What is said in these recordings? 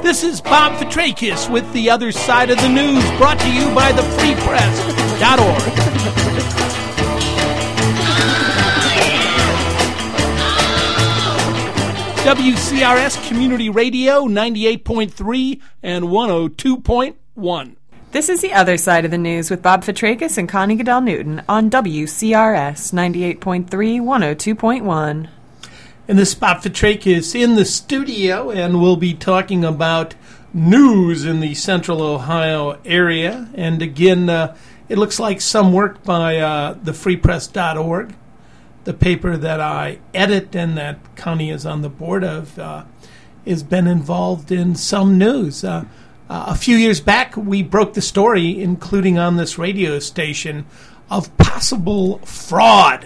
This is Bob Fitrakis with The Other Side of the News, brought to you by thefreepress.org. WCRS Community Radio, 98.3 and 102.1. This is The Other Side of the News with Bob Fitrakis and Connie Goodell-Newton on WCRS 98.3, 102.1. And this is Bob Fitrakis in the studio, and we'll be talking about news in the Central Ohio area. And again, it looks like some work by thefreepress.org, the paper that I edit and that Connie is on the board of, has been involved in some news. A few years back, we broke the story, including on this radio station, of possible fraud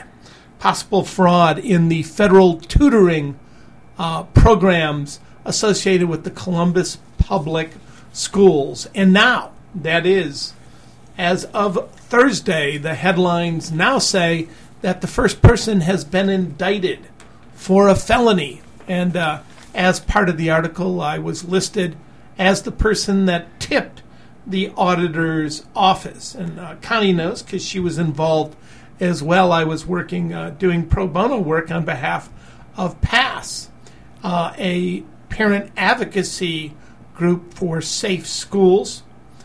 in the federal tutoring programs associated with the Columbus Public Schools. And now, that is, as of Thursday, the headlines now say that the first person has been indicted for a felony. And as part of the article, I was listed as the person that tipped the auditor's office. And Connie knows because she was involved as well. I was working, doing pro bono work on behalf of PASS, a parent advocacy group for safe schools.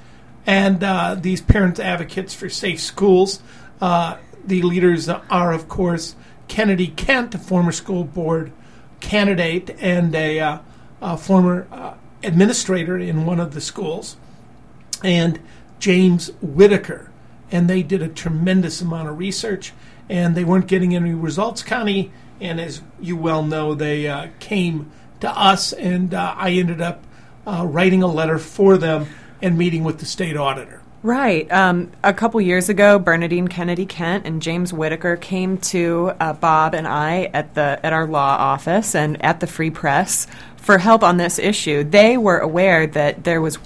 And these parent advocates for safe schools, the leaders are, of course, Kennedy Kent, a former school board candidate and a former administrator in one of the schools, and James Whitaker. And they did a tremendous amount of research, and they weren't getting any results, Connie. And as you well know, they came to us, and I ended up writing a letter for them and meeting with the state auditor. Right. A couple years ago, Bernadine Kennedy Kent and James Whitaker came to Bob and I at our law office and at the Free Press for help on this issue. They were aware that there was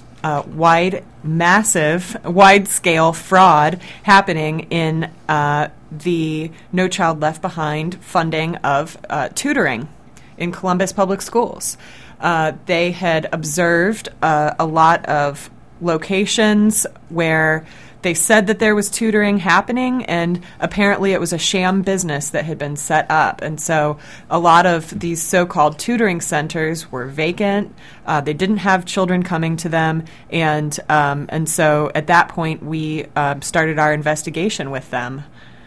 wide-scale fraud happening in the No Child Left Behind funding of tutoring in Columbus Public Schools. They had observed a lot of locations where they said that there was tutoring happening, and apparently it was a sham business that had been set up. And so a lot of these so-called tutoring centers were vacant. They didn't have children coming to them. And so at that point, we started our investigation with them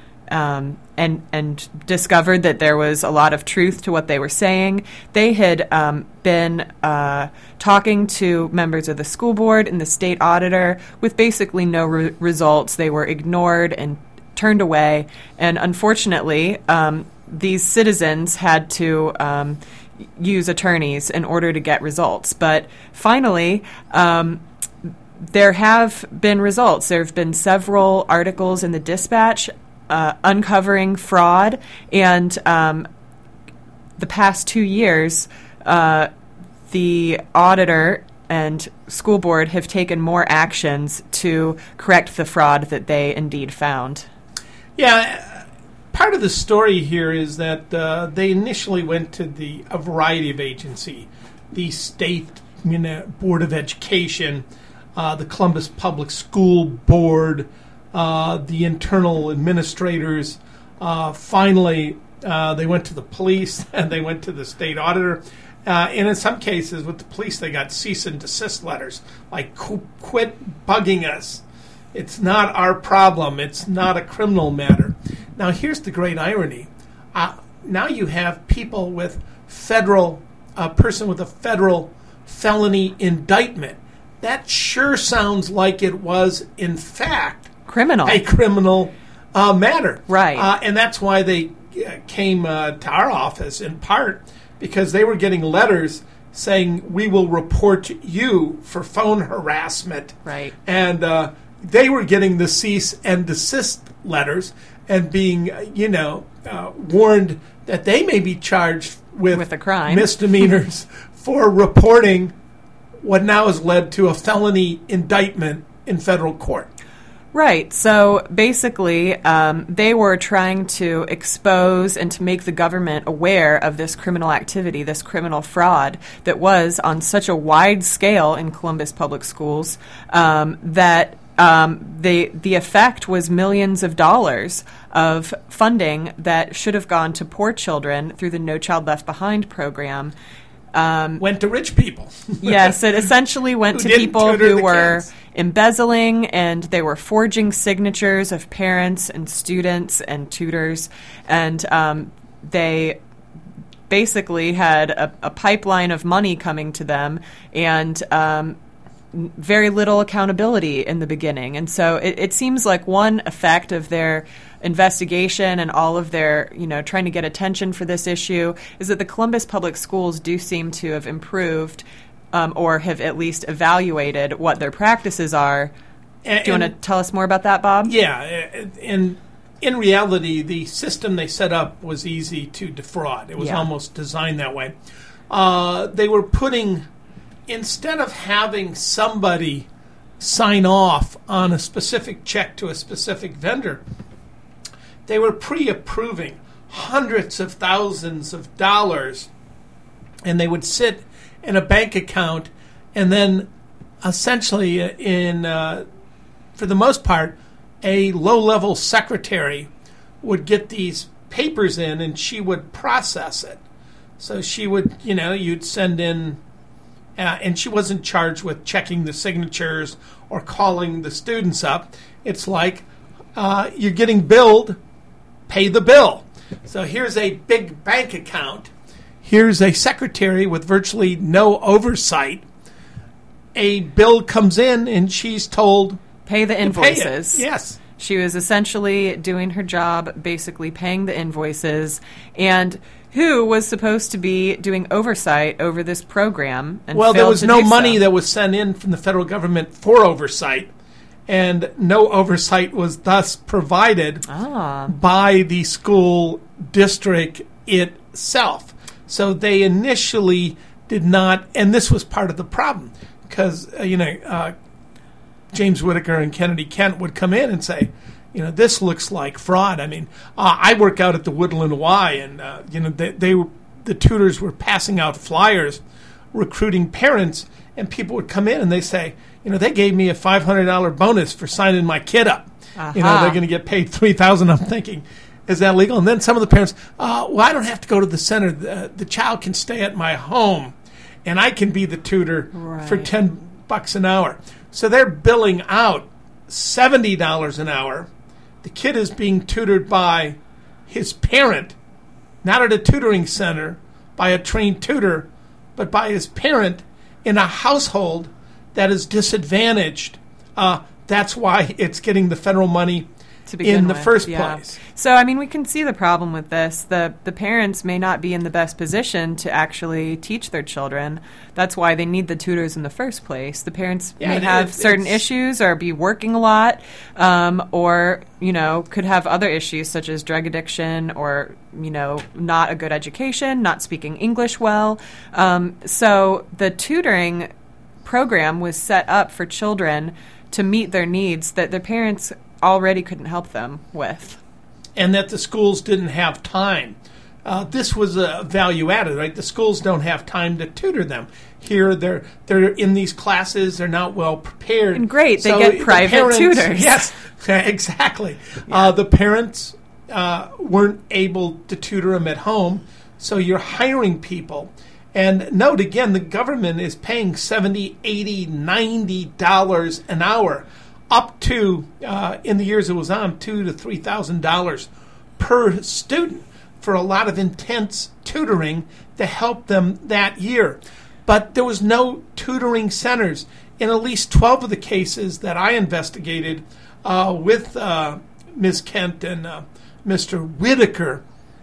and discovered that there was a lot of truth to what they were saying. They had been talking to members of the school board and the state auditor with basically no results. They were ignored and turned away. And unfortunately, these citizens had to use attorneys in order to get results. But finally, there have been results. There have been several articles in the Dispatch uncovering fraud, and the past 2 years, the auditor and school board have taken more actions to correct the fraud that they indeed found. Yeah, part of the story here is that they initially went to a variety of agencies, the state Board of Education, the Columbus Public School Board, the internal administrators. Finally, they went to the police and they went to the state auditor. And in some cases, with the police, they got cease and desist letters, like, quit bugging us. It's not our problem. It's not a criminal matter. Now, here's the great irony. Now you have people with a person with a federal felony indictment. That sure sounds like it was, in fact, a criminal matter. Right. And that's why they came to our office, in part because they were getting letters saying, we will report you for phone harassment. Right. And they were getting the cease and desist letters and being, warned that they may be charged with a crime, misdemeanors for reporting what now has led to a felony indictment in federal court. Right. So basically, they were trying to expose and to make the government aware of this criminal activity, this criminal fraud that was on such a wide scale in Columbus Public Schools that the effect was millions of dollars of funding that should have gone to poor children through the No Child Left Behind program. Went to rich people. Yes, it essentially went to people who were embezzling, and they were forging signatures of parents and students and tutors, and they basically had a pipeline of money coming to them, and very little accountability in the beginning. And so it seems like one effect of their investigation and all of their, trying to get attention for this issue is that the Columbus Public Schools do seem to have improved or have at least evaluated what their practices are. Do you want to tell us more about that, Bob? Yeah. And in reality, the system they set up was easy to defraud. It was almost designed that way. They were putting, instead of having somebody sign off on a specific check to a specific vendor, they were pre-approving hundreds of thousands of dollars, and they would sit in a bank account, and then essentially for the most part, a low-level secretary would get these papers in, and she would process it. So she would, you'd send in, and she wasn't charged with checking the signatures or calling the students up. It's like you're getting billed, pay the bill. So here's a big bank account. Here's a secretary with virtually no oversight. A bill comes in, and she's told, pay the invoices. Pay it. Yes. She was essentially doing her job, basically paying the invoices, and who was supposed to be doing oversight over this program. And well, there was no money so. that was sent in from the federal government for oversight, and no oversight was thus provided by the school district itself. So they initially did not, and this was part of the problem, because, James Whitaker and Kennedy Kent would come in and say, this looks like fraud. I mean, I work out at the Woodland Y, and, the tutors were passing out flyers recruiting parents, and people would come in and they say, they gave me a $500 bonus for signing my kid up. They're going to get paid $3,000. I'm thinking, is that legal? And then some of the parents, well, I don't have to go to the center. The child can stay at my home, and I can be the tutor for $10 an hour. So they're billing out $70 an hour. The kid is being tutored by his parent, not at a tutoring center, by a trained tutor, but by his parent in a household that is disadvantaged. That's why it's getting the federal money in the first place. So, I mean, we can see the problem with this. The parents may not be in the best position to actually teach their children. That's why they need the tutors in the first place. The parents may have certain issues or be working a lot or, could have other issues such as drug addiction or, not a good education, not speaking English well. So the tutoring program was set up for children to meet their needs that their parents already couldn't help them with. And that the schools didn't have time. This was a value added, right? The schools don't have time to tutor them. Here, they're in these classes, they're not well prepared. And great, they get private tutors. Yes, exactly. Yeah. The parents weren't able to tutor them at home, so you're hiring people. And note again, the government is paying $70, $80, $90 an hour, up to, in the years it was on, $2,000 to $3,000 per student for a lot of intense tutoring to help them that year. But there was no tutoring centers. In at least 12 of the cases that I investigated with Ms. Kent and Mr. Whitaker,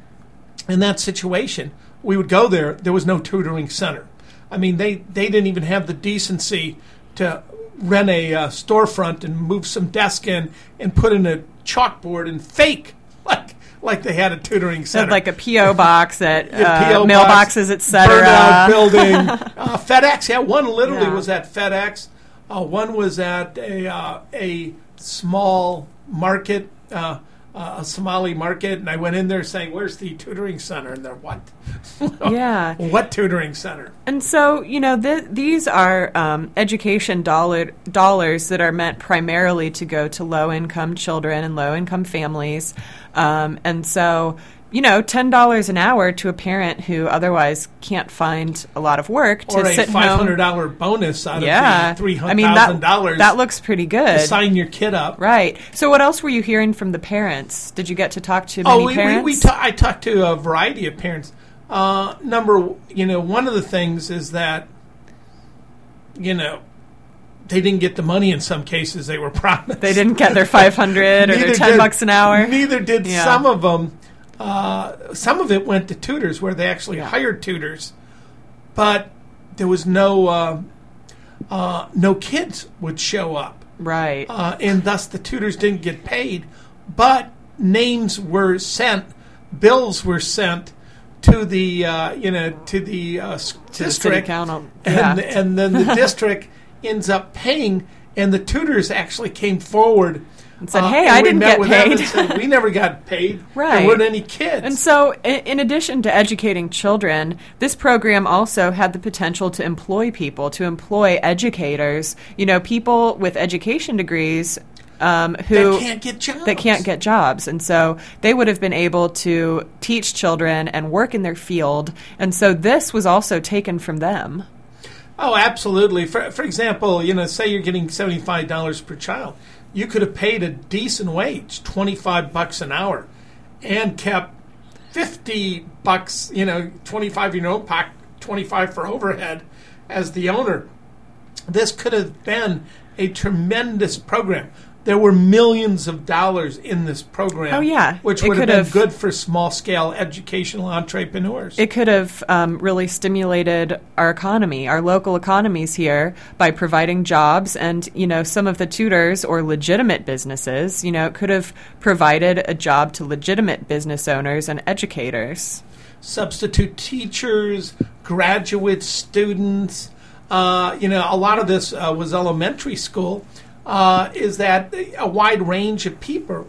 in that situation, we would go there. There was no tutoring center. I mean, they didn't even have the decency to rent a storefront and move some desk in and put in a chalkboard and fake like they had a tutoring center. Like a P.O. box at mailboxes, etc. Burnout building. FedEx, one literally was at FedEx. One was at a small market, a Somali market, and I went in there saying, "Where's the tutoring center?" And they're, "What?" Yeah. What tutoring center? And so, these are education dollars that are meant primarily to go to low-income children and low-income families. And so, $10 an hour to a parent who otherwise can't find a lot of work to or sit a $500 bonus out of the $300,000. That looks pretty good. To sign your kid up. Right. So what else were you hearing from the parents? Did you get to talk to many parents? I talked to a variety of parents. One of the things is that, they didn't get the money in some cases they were promised. They didn't get their $500 or their $10 an hour. Neither did some of them. Some of it went to tutors where they actually hired tutors, but there was no kids would show up. Right. And thus the tutors didn't get paid, but names were sent, bills were sent to the district, and then the district ends up paying, and the tutors actually came forward and said, "Hey, I didn't get paid. Said, we never got paid. Right. There weren't any kids." And so, in addition to educating children, this program also had the potential to employ people, to employ educators. People with education degrees who that can't get jobs, and so they would have been able to teach children and work in their field. And so, this was also taken from them. Oh, absolutely. For example, say you're getting $75 per child. You could have paid a decent wage, $25 an hour, and kept $50, 25 in your own pocket, 25 for overhead as the owner. This could have been a tremendous program. There were millions of dollars in this program. Oh, yeah. Which would have been good for small-scale educational entrepreneurs. It could have really stimulated our economy, our local economies here, by providing jobs. And, some of the tutors or legitimate businesses, it could have provided a job to legitimate business owners and educators. Substitute teachers, graduate students. A lot of this was elementary school. Is that a wide range of people?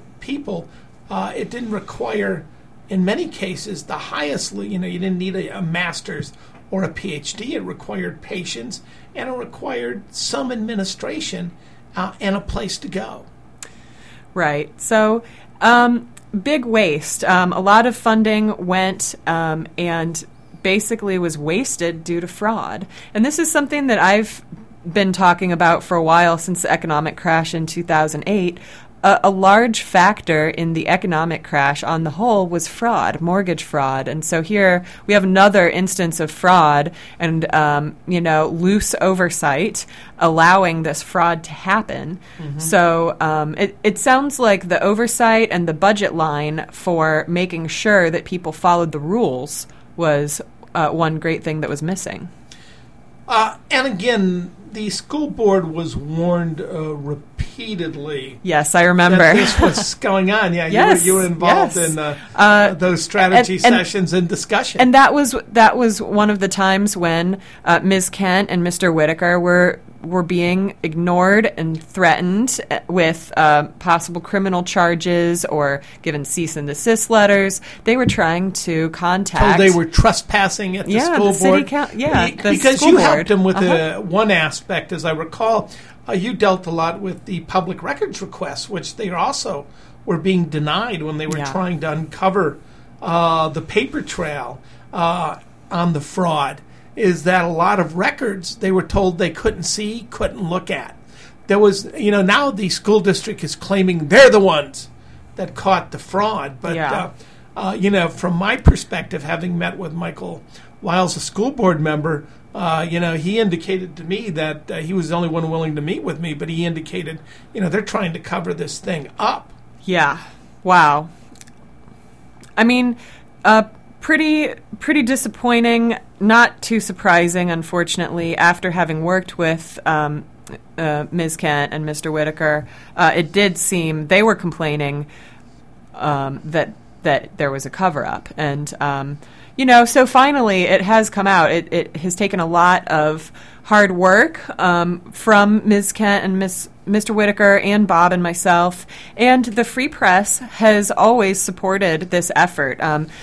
It didn't require, in many cases, the highest. You didn't need a master's or a PhD. It required patience, and it required some administration and a place to go. Right. So, big waste. A lot of funding went and basically was wasted due to fraud. And this is something that I've been talking about for a while since the economic crash in 2008. A large factor in the economic crash on the whole was fraud, mortgage fraud. And so here we have another instance of fraud and, loose oversight allowing this fraud to happen. Mm-hmm. So it sounds like the oversight and the budget line for making sure that people followed the rules was one great thing that was missing. And again, the school board was warned repeatedly. Yes, I remember. That this was going on. Yeah, yes, you were involved in those strategy sessions and discussion. And that was one of the times when Ms. Kent and Mr. Whitaker were being ignored and threatened with possible criminal charges or given cease and desist letters. They were trying to contact. They were trespassing at the school board. Because you helped them with one aspect, as I recall. You dealt a lot with the public records requests, which they also were being denied when they were trying to uncover the paper trail on the fraud. Is that a lot of records they were told they couldn't see, couldn't look at. There was, now the school district is claiming they're the ones that caught the fraud. But, from my perspective, having met with Michael Wiles, a school board member, he indicated to me that he was the only one willing to meet with me, but he indicated, they're trying to cover this thing up. Yeah. Wow. I mean, pretty disappointing, not too surprising, unfortunately, after having worked with Ms. Kent and Mr. Whitaker. It did seem they were complaining that there was a cover-up. And, so finally it has come out. It has taken a lot of hard work from Ms. Kent and Mr. Whitaker and Bob and myself, and the Free Press has always supported this effort.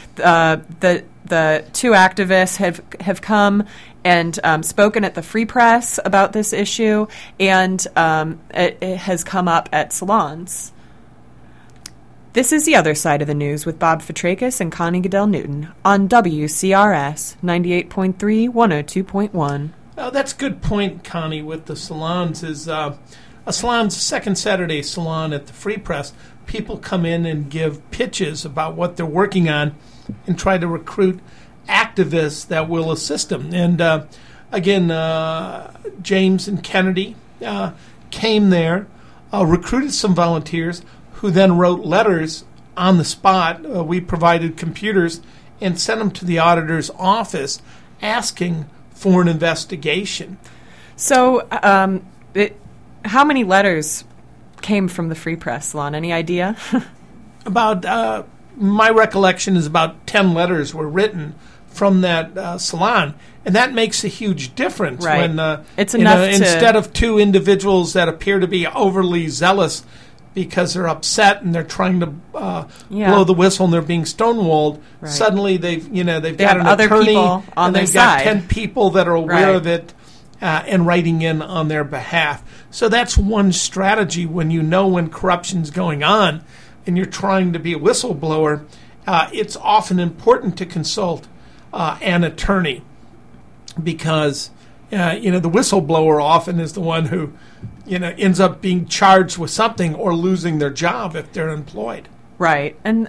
The two activists have come and spoken at the Free Press about this issue, and it has come up at salons. This is The Other Side of the News with Bob Fitrakis and Connie Goodell Newton on WCRS 98.3, 102.1. Oh, that's a good point, Connie, with the salons. Is a salon's second Saturday salon at the Free Press. People come in and give pitches about what they're working on and try to recruit activists that will assist them. And again, James and Kennedy came there, recruited some volunteers who then wrote letters on the spot. We provided computers and sent them to the auditor's office asking for an investigation. So how many letters came from the Free Press salon? Any idea? About, my recollection is about 10 letters were written from that salon. And that makes a huge difference. Right. When it's enough to... instead of two individuals that appear to be overly zealous because they're upset and they're trying to blow the whistle and they're being stonewalled. Right. Suddenly they've got an other attorney people on and their they've got side. 10 people that are aware of it and writing in on their behalf. So that's one strategy when you know when corruption's going on and you're trying to be a whistleblower. It's often important to consult an attorney because the whistleblower often is the one who ends up being charged with something or losing their job if they're employed. Right. And,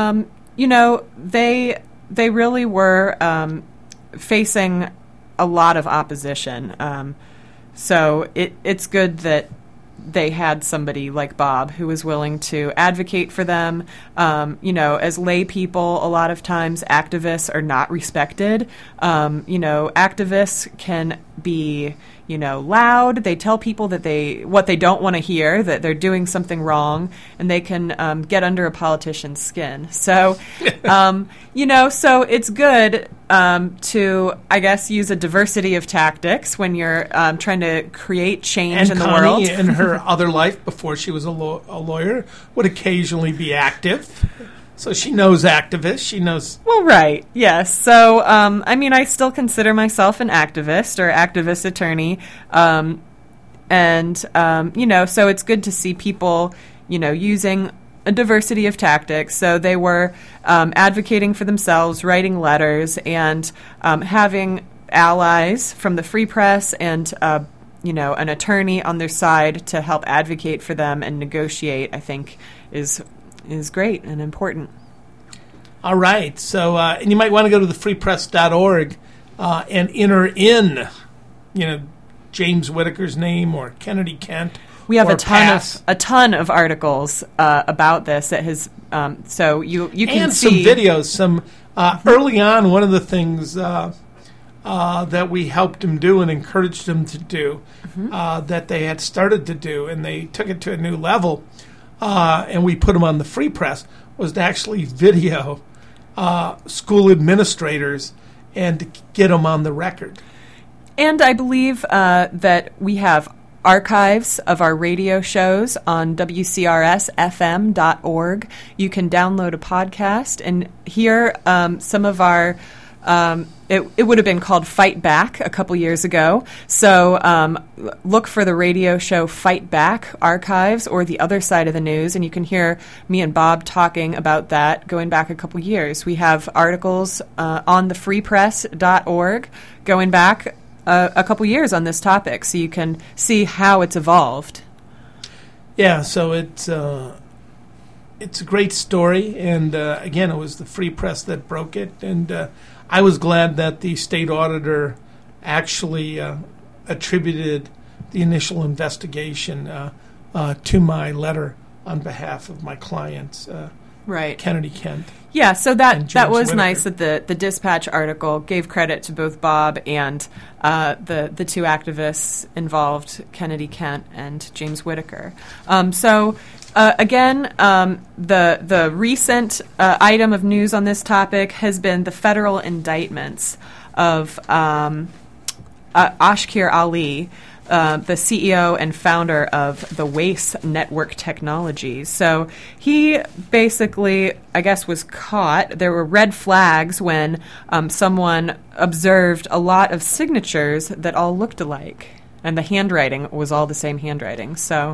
they really were facing a lot of opposition. So it's good that they had somebody like Bob who was willing to advocate for them. As lay people, a lot of times activists are not respected. Activists can be, loud. They tell people that what they don't want to hear, that they're doing something wrong, and they can get under a politician's skin. So, so it's good to, I guess, use a diversity of tactics when you're trying to create change in the world. And Connie, in her other life, before she was a lawyer, would occasionally be active. So she knows activists. She knows... Well, right. Yes. So, I still consider myself an activist or activist attorney. So it's good to see people, using a diversity of tactics. So they were advocating for themselves, writing letters, and having allies from the Free Press and, an attorney on their side to help advocate for them and negotiate, I think, is great and important. All right. So, and you might want to go to thefreepress.org and enter in, James Whitaker's name or Kennedy Kent. We have a ton of articles about this that has. So you can and see some videos. Some early on, one of the things that we helped him do and encouraged him to do, that they had started to do, and they took it to a new level. And we put them on the Free Press, was to actually video school administrators and to get them on the record. And I believe that we have archives of our radio shows on WCRSFM.org. You can download a podcast and hear some of our... It would have been called Fight Back a couple years ago. So look for the radio show Fight Back archives or The Other Side of the News, and you can hear me and Bob talking about that going back a couple years. We have articles on thefreepress.org going back a couple years on this topic, so you can see how it's evolved. Yeah, so it's a great story, and again, it was the Free Press that broke it, and I was glad that the state auditor actually attributed the initial investigation to my letter on behalf of my clients, right, Kennedy Kent. Yeah, so that was Whitaker. nice that the Dispatch article gave credit to both Bob and the two activists involved, Kennedy Kent and James Whitaker. Again, the recent item of news on this topic has been the federal indictments of Ashkir Ali, the CEO and founder of the Wace Network Technologies. So he basically, I guess, was caught. There were red flags when someone observed a lot of signatures that all looked alike, and the handwriting was all the same handwriting. So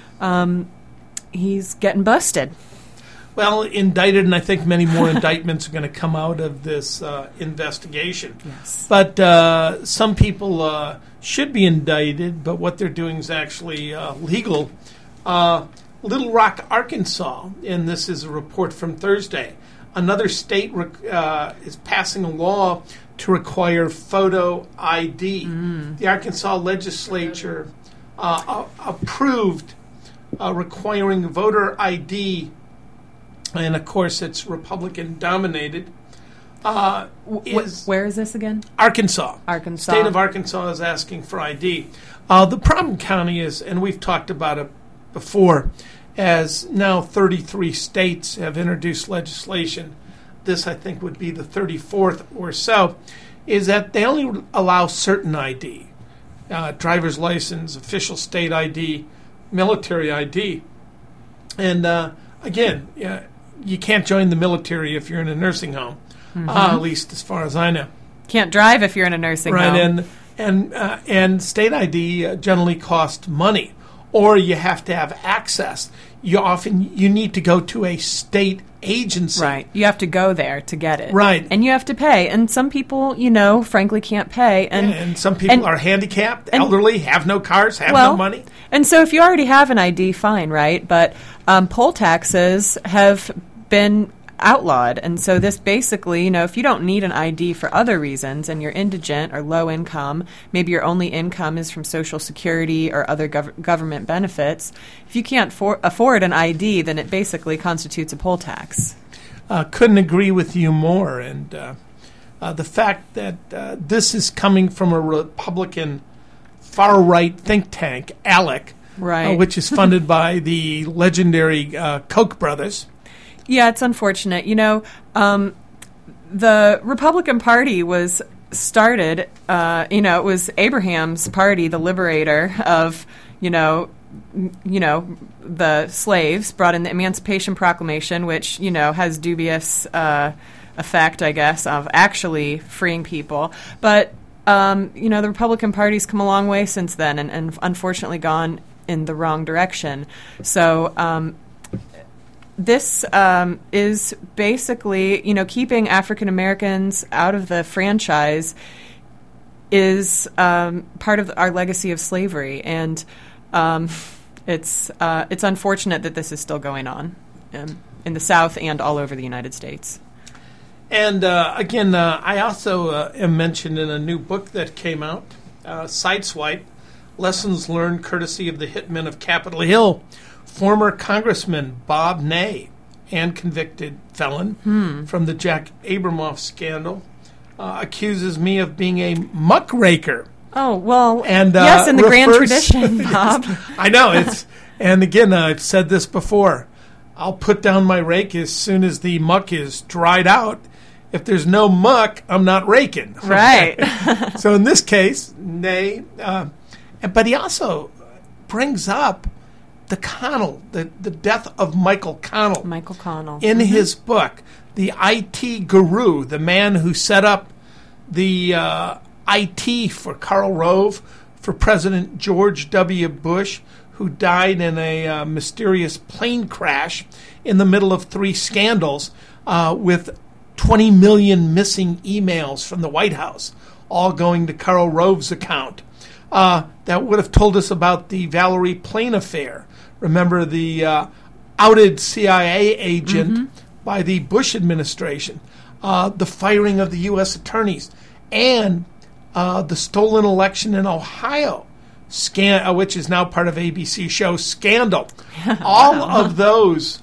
he's getting busted. Well, indicted, and I think many more indictments are going to come out of this investigation. Yes. But some people should be indicted, but what they're doing is actually legal. Little Rock, Arkansas, and this is a report from Thursday, another state is passing a law to require photo ID. The Arkansas legislature approved requiring voter ID, and of course it's Republican-dominated. Where is this again? Arkansas. Arkansas. State of Arkansas is asking for ID. The problem, County, is, and we've talked about it before, as now 33 states have introduced legislation, this I think would be the 34th or so, is that they only allow certain ID, driver's license, official state ID, military ID. And again, you can't join the military if you're in a nursing home, at least as far as I know. Can't drive if you're in a nursing home. And state ID generally costs money, or you have to have access. You need to go to a state agency. Right. You have to go there to get it. Right. And you have to pay. And some people, frankly can't pay. And some people are handicapped, elderly, have no cars, have no money. And so if you already have an ID, fine, right? But poll taxes have been outlawed. And so this basically, if you don't need an ID for other reasons and you're indigent or low income, maybe your only income is from Social Security or other government benefits, if you can't afford an ID, then it basically constitutes a poll tax. Couldn't agree with you more. And the fact that this is coming from a Republican far-right think tank, ALEC, right. Which is funded by the legendary Koch brothers. Yeah, it's unfortunate. The Republican Party was started, it was Abraham's party, the liberator of, the slaves, brought in the Emancipation Proclamation, which, has dubious effect, I guess, of actually freeing people. But, the Republican Party's come a long way since then and unfortunately gone in the wrong direction. So, this is basically, keeping African Americans out of the franchise is part of our legacy of slavery, and it's unfortunate that this is still going on in the South and all over the United States. And again, I also am mentioned in a new book that came out, Sideswipe, Lessons Learned Courtesy of the Hitmen of Capitol Hill. Former Congressman Bob Ney, and convicted felon from the Jack Abramoff scandal, accuses me of being a muckraker. Oh, well, and, yes, in the grand tradition, Bob. I know. And again, I've said this before. I'll put down my rake as soon as the muck is dried out. If there's no muck, I'm not raking. Right. So in this case, Ney, but he also brings up the Connell, the death of Michael Connell. Michael Connell. In his book, The IT Guru, the man who set up the IT for Karl Rove, for President George W. Bush, who died in a mysterious plane crash in the middle of 3 scandals with 20 million missing emails from the White House, all going to Karl Rove's account. That would have told us about the Valerie Plame affair. Remember the outed CIA agent by the Bush administration, the firing of the U.S. attorneys, and the stolen election in Ohio, which is now part of ABC show Scandal. All of those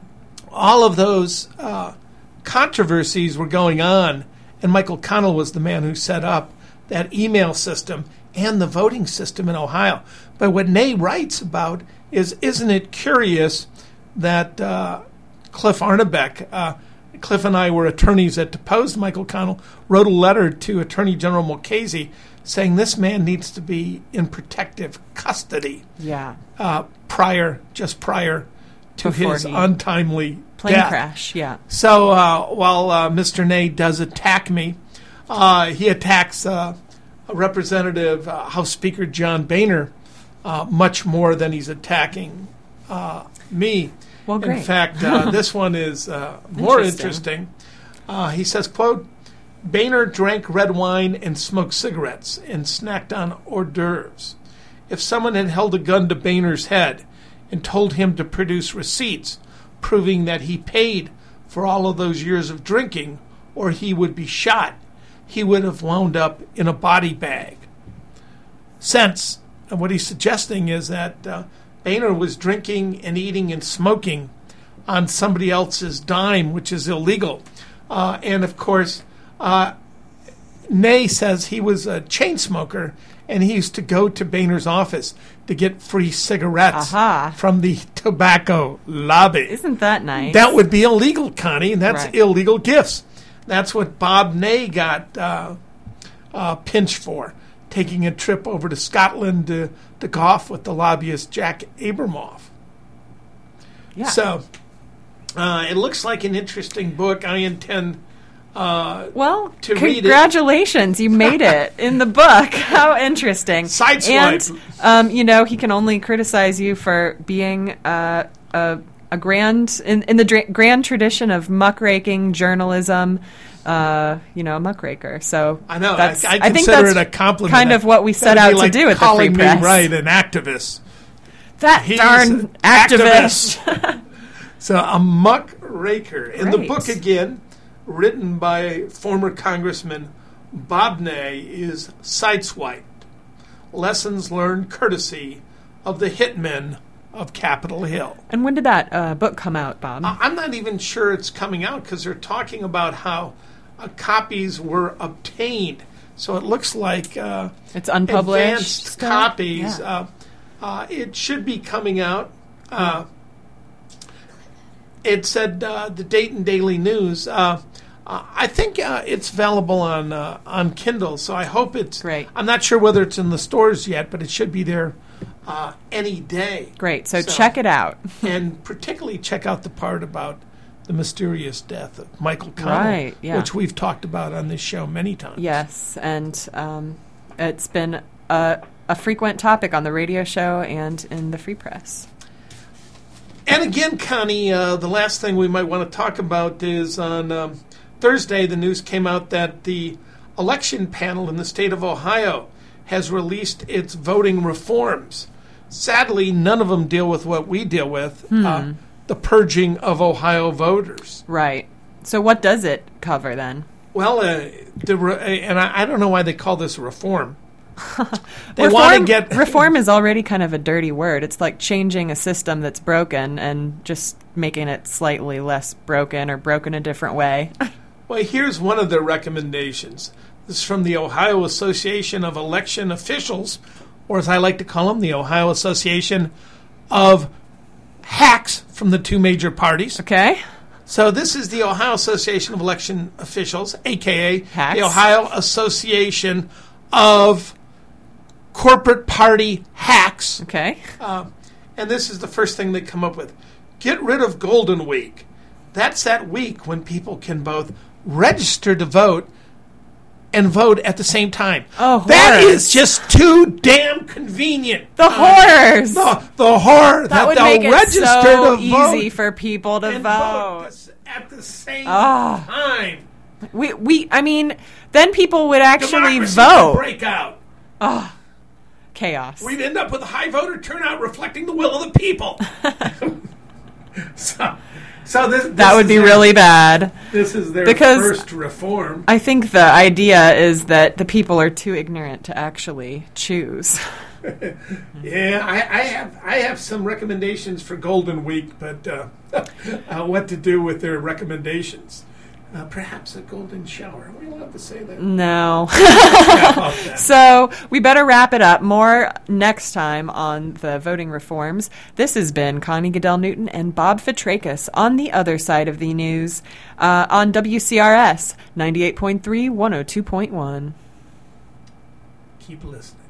controversies were going on, and Michael Connell was the man who set up that email system and the voting system in Ohio. But what Ney writes about is, isn't it curious that Cliff Arnebeck, Cliff and I were attorneys that deposed Michael Connell, wrote a letter to Attorney General Mulcahy saying this man needs to be in protective custody Yeah. prior to Before his he- untimely Plane death. crash. Yeah. So while Mr. Ney does attack me, he attacks Representative House Speaker John Boehner much more than he's attacking me. Well, great. In fact, this one is more interesting. He says, quote, Boehner drank red wine and smoked cigarettes and snacked on hors d'oeuvres. If someone had held a gun to Boehner's head and told him to produce receipts proving that he paid for all of those years of drinking or he would be shot, he would have wound up in a body bag. Since what he's suggesting is that Boehner was drinking and eating and smoking on somebody else's dime, which is illegal. And of course, Ney says he was a chain smoker and he used to go to Boehner's office to get free cigarettes Aha. from the tobacco lobby. Isn't that nice? That would be illegal, Connie, and that's Right. illegal gifts. That's what Bob Ney got pinched for, taking a trip over to Scotland to golf with the lobbyist Jack Abramoff. Yeah. So it looks like an interesting book. I intend Well, to read it. congratulations, you made it in the book. How interesting. Sideswipe. And, he can only criticize you for being a grand, in the grand tradition of muckraking journalism, a muckraker. So I know. that's, I think consider that's it a compliment. kind of what we set That'd out be like to do at the Free calling me, Press. right, an activist. That He's darn an activist. So a muckraker. In the Right. book again, written by former Congressman Bob Ney, is Sideswiped. Lessons learned courtesy of the hitmen of Capitol Hill. And when did that book come out, Bob? I'm not even sure it's coming out because they're talking about how copies were obtained. So it looks like It's unpublished advanced still? copies. Yeah. It should be coming out. It said the Dayton Daily News. I think it's available on Kindle, so I hope it's Great. I'm not sure whether it's in the stores yet, but it should be there any day. Great. So check it out. And particularly check out the part about the mysterious death of Michael Connell, Right, yeah. which we've talked about on this show many times. Yes, and it's been a frequent topic on the radio show and in the Free Press. And again, Connie, the last thing we might want to talk about is on Thursday, the news came out that the election panel in the state of Ohio has released its voting reforms. Sadly, none of them deal with what we deal with, the purging of Ohio voters. Right. So what does it cover then? Well, and I don't know why they call this a reform. They want to get Reform is already kind of a dirty word. It's like changing a system that's broken and just making it slightly less broken or broken a different way. Well, here's one of their recommendations. This is from the Ohio Association of Election Officials, or as I like to call them, the Ohio Association of Hacks from the two major parties. Okay? So this is the Ohio Association of Election Officials, a.k.a. Hacks? the Ohio Association of Corporate Party Hacks. Okay. And this is the first thing they come up with. Get rid of Golden Week. That's that week when people can both register to vote and vote at the same time. Oh, that horrors. is just too damn convenient. The horrors! The horror that would they'll make it register so to easy vote for people to and vote. at the same Ah. time. I mean, then people would actually Democracy would vote. break out. Chaos. We'd end up with a high voter turnout reflecting the will of the people. So this That would is be their- really bad. This is their Because- first reform. I think the idea is that the people are too ignorant to actually choose. Yeah, I have some recommendations for Golden Week, but what to do with their recommendations? Perhaps a golden shower. Are we allowed to say that? No. Yeah, about that. So we better wrap it up. More next time on the voting reforms. This has been Connie Goodell Newton and Bob Fitrakis on the other side of the news on WCRS 98.3, 102.1. keep listening.